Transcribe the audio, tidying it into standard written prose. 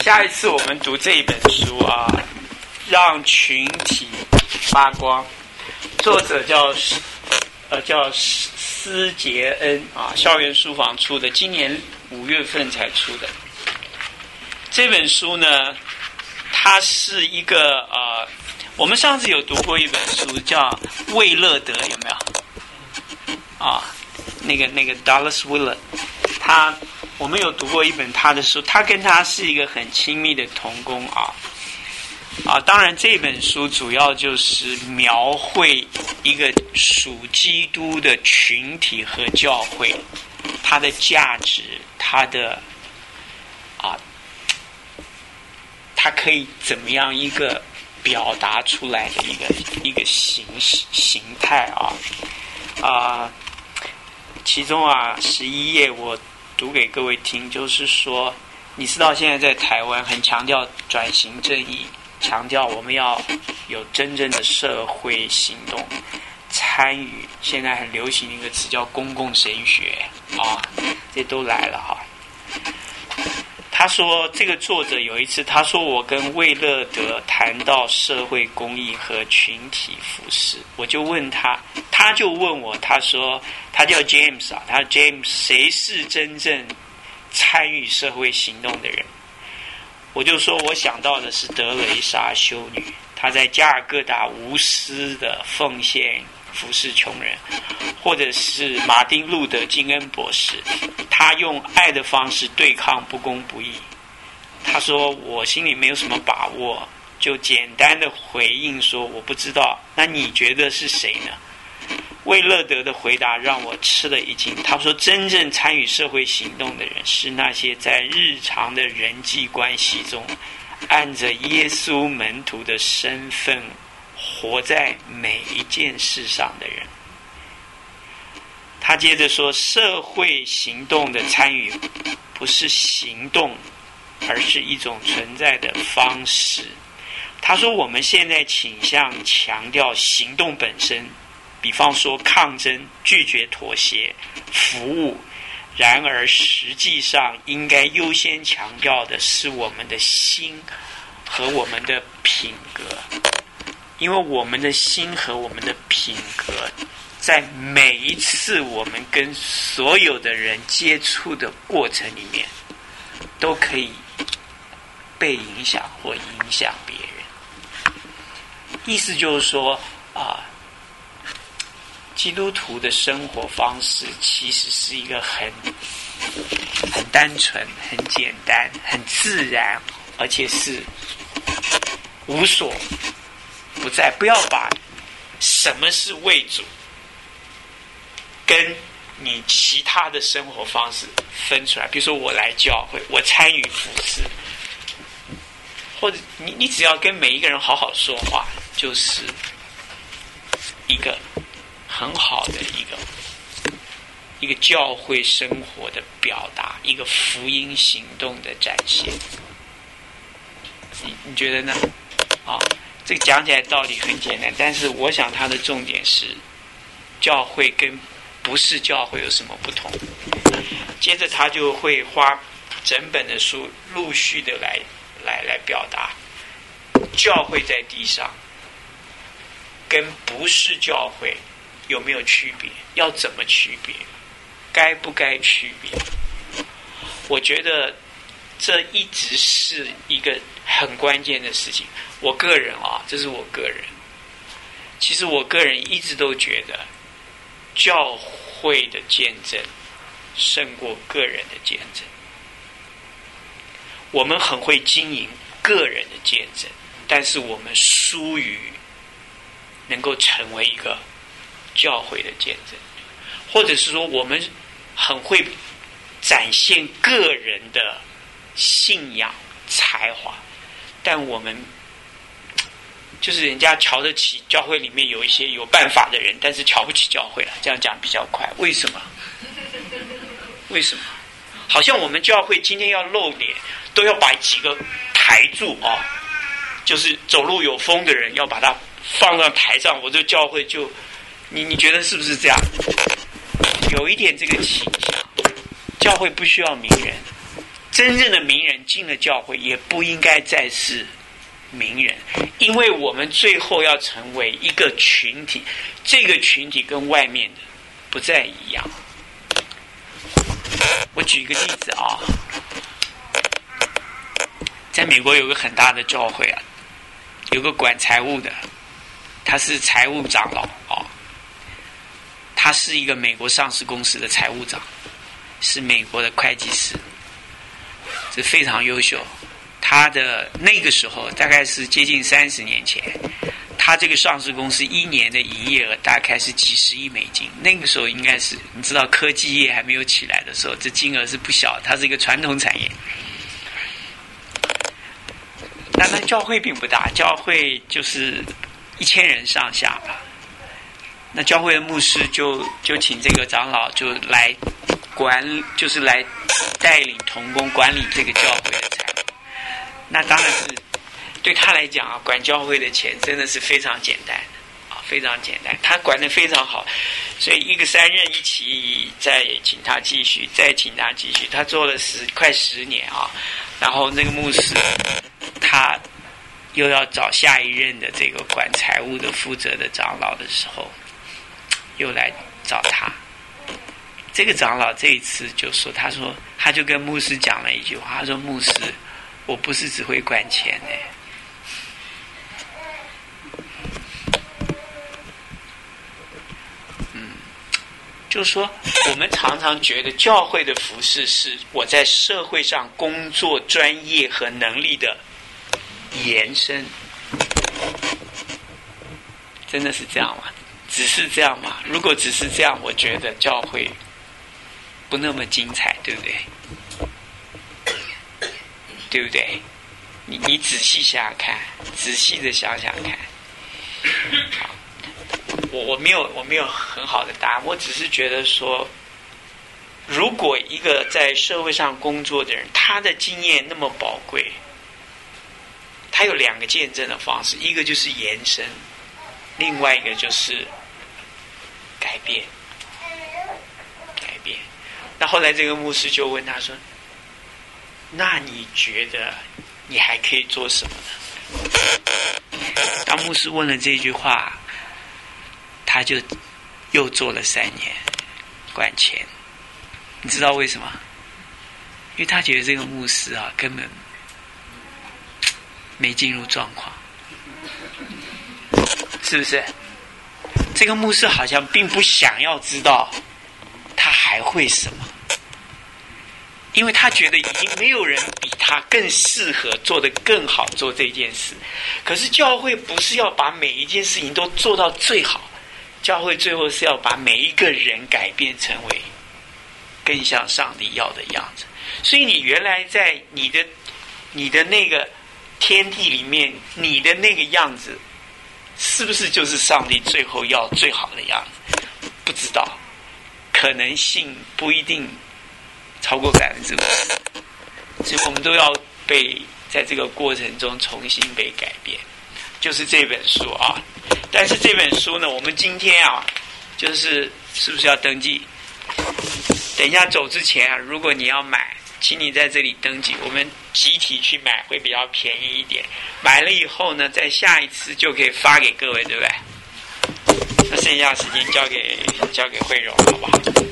下一次我们读这一本书啊，让群体发光，作者叫施杰恩啊，校园书房出的，今年5月份才出的。这本书呢，它是一个我们上次有读过一本书叫魏乐德，有没有？啊，那个 Dallas Willard， 我们有读过一本他的书，他跟他是一个很亲密的同工啊。当然这本书主要就是描绘一个属基督的群体和教会，它的价值，它可以怎么样一个表达出来的一个形态啊。其中11页我读给各位听，就是说，你知道现在在台湾很强调转型正义，强调我们要有真正的社会行动参与，现在很流行一个词叫公共神学这都来了他说这个作者有一次他说，我跟魏乐德谈到社会公益和群体服事，我就问他就问我，他说他叫 James 他说 James 谁是真正参与社会行动的人？我就说我想到的是德蕾莎修女，她在加尔各答无私的奉献服侍穷人，或者是马丁路德金恩博士，他用爱的方式对抗不公不义。他说我心里没有什么把握，就简单的回应说我不知道，那你觉得是谁呢？魏乐德的回答让我吃了一惊，他说真正参与社会行动的人是那些在日常的人际关系中按着耶稣门徒的身份活在每一件事上的人。他接着说，社会行动的参与不是行动，而是一种存在的方式。他说我们现在倾向强调行动本身，比方说抗争、拒绝妥协、服务，然而实际上应该优先强调的是我们的心和我们的品格，因为我们的心和我们的品格在每一次我们跟所有的人接触的过程里面都可以被影响或影响别人。意思就是说基督徒的生活方式其实是一个很单纯、很简单、很自然，而且是无所不在。不要把什么是为主跟你其他的生活方式分出来。比如说我来教会，我参与服事，或者你只要跟每一个人好好说话，就是一个很好的一个教会生活的表达，一个福音行动的展现。你觉得呢？这个讲起来道理很简单，但是我想它的重点是教会跟不是教会有什么不同。接着他就会花整本的书陆续的来表达教会在地上跟不是教会有没有区别，要怎么区别，该不该区别。我觉得这一直是一个很关键的事情。我个人这是我个人，其实我个人一直都觉得教会的见证胜过个人的见证。我们很会经营个人的见证，但是我们疏于能够成为一个教会的见证，或者是说我们很会展现个人的信仰才华，但我们就是人家瞧得起教会里面有一些有办法的人，但是瞧不起教会了，这样讲比较快。为什么？好像我们教会今天要露脸都要把几个台柱就是走路有风的人要把它放到台上，我这教会就你觉得是不是这样？有一点这个倾向。教会不需要名人， 真正的名人进了教会，也不应该再是名人，因为我们最后要成为一个群体，这个群体跟外面的不再一样。我举一个例子啊，在美国有个很大的教会啊，有个管财务的，他是财务长老啊，他是一个美国上市公司的财务长，是美国的会计师，是非常优秀。他的那个时候大概是接近30年前，他这个上市公司1年的营业额大概是几十亿美金。那个时候应该是你知道科技业还没有起来的时候，这金额是不小，它是一个传统产业。但那教会并不大，教会就是1000人上下吧。那教会的牧师就请这个长老就来就是来带领同工管理这个教会的财务。那当然是对他来讲啊，管教会的钱真的是非常简单啊，非常简单，他管得非常好。所以一个3任一起，再请他继续，再请他继续，他做了快10年啊。然后那个牧师他又要找下一任的这个管财务的负责的长老的时候，又来找他。这个长老这一次就说，他就跟牧师讲了一句话，他说：“牧师，我不是只会管钱呢。”就是说，我们常常觉得教会的服事是我在社会上工作专业和能力的延伸，真的是这样吗？只是这样吗？如果只是这样，我觉得教会不那么精彩，对不对？对不对？你仔细想想看，仔细的想想看。好，我没有很好的答案，我只是觉得说，如果一个在社会上工作的人，他的经验那么宝贵，他有2个见证的方式，一个就是延伸，另外一个就是改变。那后来这个牧师就问他说：“那你觉得你还可以做什么呢？”当牧师问了这句话，他就又做了3年管钱。你知道为什么？因为他觉得这个牧师啊根本没进入状况，是不是？这个牧师好像并不想要知道他还会什么，因为他觉得已经没有人比他更适合做得更好做这件事。可是教会不是要把每一件事情都做到最好，教会最后是要把每一个人改变成为更像上帝要的样子。所以你原来在你的那个天地里面，你的那个样子是不是就是上帝最后要最好的样子？不知道，可能性不一定超过50%，所以我们都要被在这个过程中重新被改变，就是这本书啊。但是这本书呢，我们今天啊，是不是要登记？等一下走之前啊，如果你要买，请你在这里登记，我们集体去买会比较便宜一点。买了以后呢，在下一次就可以发给各位，对不对？那剩下的时间交给慧荣，好不好？